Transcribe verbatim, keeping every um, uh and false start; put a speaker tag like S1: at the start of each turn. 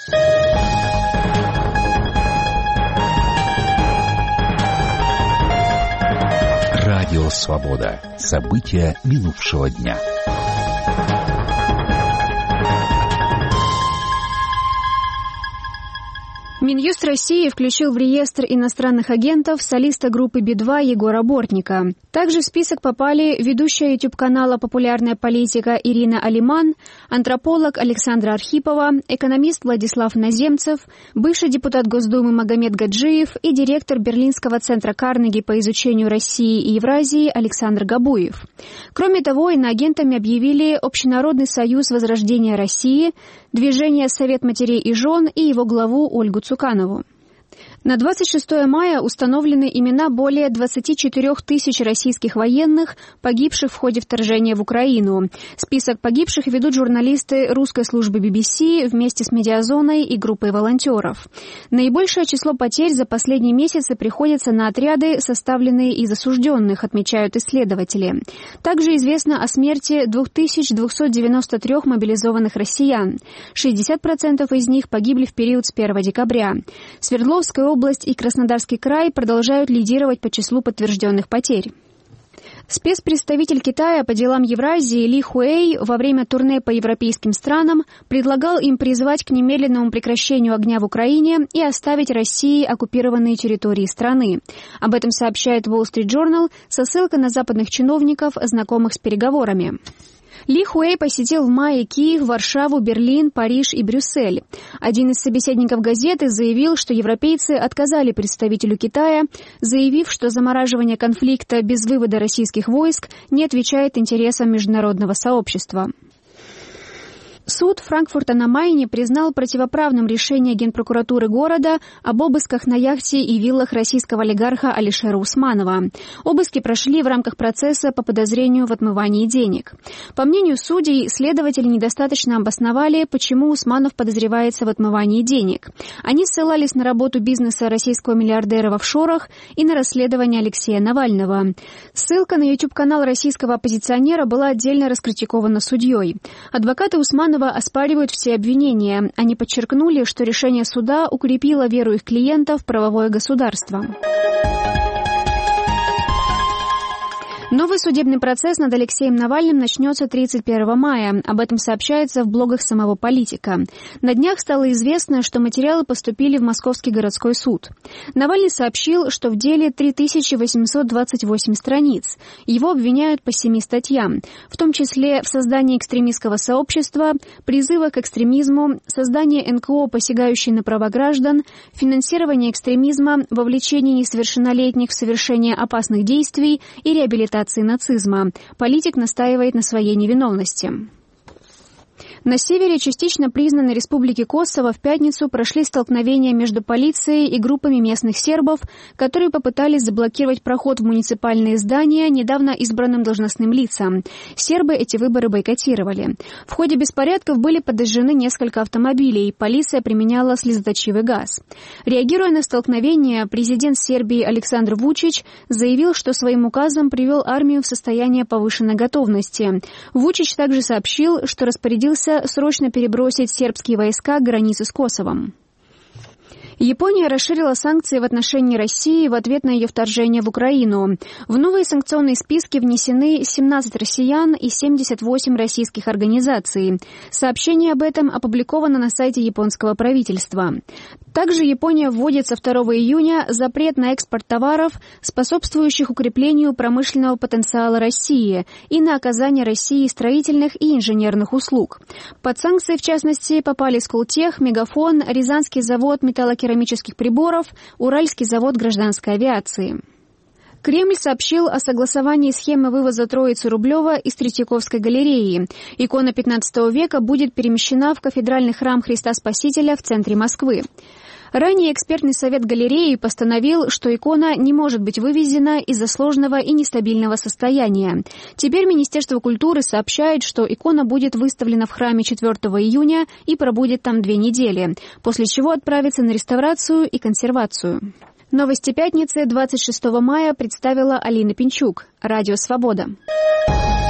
S1: Радио «Свобода». События минувшего дня.
S2: Минюст России включил в реестр иностранных агентов солиста группы Би два Егора Бортника. Также в список попали ведущая YouTube-канала «Популярная политика» Ирина Алиман, антрополог Александра Архипова, экономист Владислав Наземцев, бывший депутат Госдумы Магомед Гаджиев и директор Берлинского центра Карнеги по изучению России и Евразии Александр Габуев. Кроме того, иноагентами объявили Общенародный союз возрождения России, Движение Совет матерей и жен и его главу Ольгу Цуканову. На двадцать шестое мая установлены имена более двадцати четырёх тысяч российских военных, погибших в ходе вторжения в Украину. Список погибших ведут журналисты русской службы би би си вместе с Медиазоной и группой волонтеров. Наибольшее число потерь за последние месяцы приходится на отряды, составленные из осужденных, отмечают исследователи. Также известно о смерти две тысячи двести девяносто три мобилизованных россиян. шестьдесят процентов из них погибли в период с первого декабря. Свердловская область Область и Краснодарский край продолжают лидировать по числу подтвержденных потерь. Спецпредставитель Китая по делам Евразии Ли Хуэй во время турне по европейским странам предлагал им призвать к немедленному прекращению огня в Украине и оставить России оккупированные территории страны. Об этом сообщает Wall Street Journal со ссылкой на западных чиновников, знакомых с переговорами. Ли Хуэй посетил в мае Киев, Варшаву, Берлин, Париж и Брюссель. Один из собеседников газеты заявил, что европейцы отказали представителю Китая, заявив, что замораживание конфликта без вывода российских войск не отвечает интересам международного сообщества. Суд Франкфурта на Майне признал противоправным решение Генпрокуратуры города об обысках на яхте и виллах российского олигарха Алишера Усманова. Обыски прошли в рамках процесса по подозрению в отмывании денег. По мнению судей, следователи недостаточно обосновали, почему Усманов подозревается в отмывании денег. Они ссылались на работу бизнеса российского миллиардера в офшорах и на расследование Алексея Навального. Ссылка на YouTube-канал российского оппозиционера была отдельно раскритикована судьей. Адвокаты Усманова оспаривают все обвинения. Они подчеркнули, что решение суда укрепило веру их клиентов в правовое государство. Новый судебный процесс над Алексеем Навальным начнется тридцать первого мая. Об этом сообщается в блогах самого политика. На днях стало известно, что материалы поступили в Московский городской суд. Навальный сообщил, что в деле три тысячи восемьсот двадцать восемь страниц. Его обвиняют по семи статьям, в том числе в создании экстремистского сообщества, призывах к экстремизму, создании эн ка о, посягающей на права граждан, финансировании экстремизма, вовлечении несовершеннолетних в совершение опасных действий и реабилитации нацизма. Политик настаивает на своей невиновности. На севере частично признанной республики Косово в пятницу прошли столкновения между полицией и группами местных сербов, которые попытались заблокировать проход в муниципальные здания недавно избранным должностным лицам. Сербы эти выборы бойкотировали. В ходе беспорядков были подожжены несколько автомобилей, полиция применяла слезоточивый газ. Реагируя на столкновения, президент Сербии Александр Вучич заявил, что своим указом привел армию в состояние повышенной готовности. Вучич также сообщил, что распорядился срочно перебросить сербские войска к границе с Косовом. Япония расширила санкции в отношении России в ответ на ее вторжение в Украину. В новые санкционные списки внесены семнадцать россиян и семьдесят восемь российских организаций. Сообщение об этом опубликовано на сайте японского правительства. Также Япония вводит со второго июня запрет на экспорт товаров, способствующих укреплению промышленного потенциала России и на оказание России строительных и инженерных услуг. Под санкции, в частности, попали Сколтех, Мегафон, Рязанский завод металлокерамических приборов, Уральский завод гражданской авиации. Кремль сообщил о согласовании схемы вывоза Троицы Рублева из Третьяковской галереи. Икона пятнадцатого века будет перемещена в кафедральный храм Христа Спасителя в центре Москвы. Ранее экспертный совет галереи постановил, что икона не может быть вывезена из-за сложного и нестабильного состояния. Теперь Министерство культуры сообщает, что икона будет выставлена в храме четвёртого июня и пробудет там две недели, после чего отправится на реставрацию и консервацию. Новости пятницы двадцать шестого мая представила Алина Пинчук. Радио «Свобода».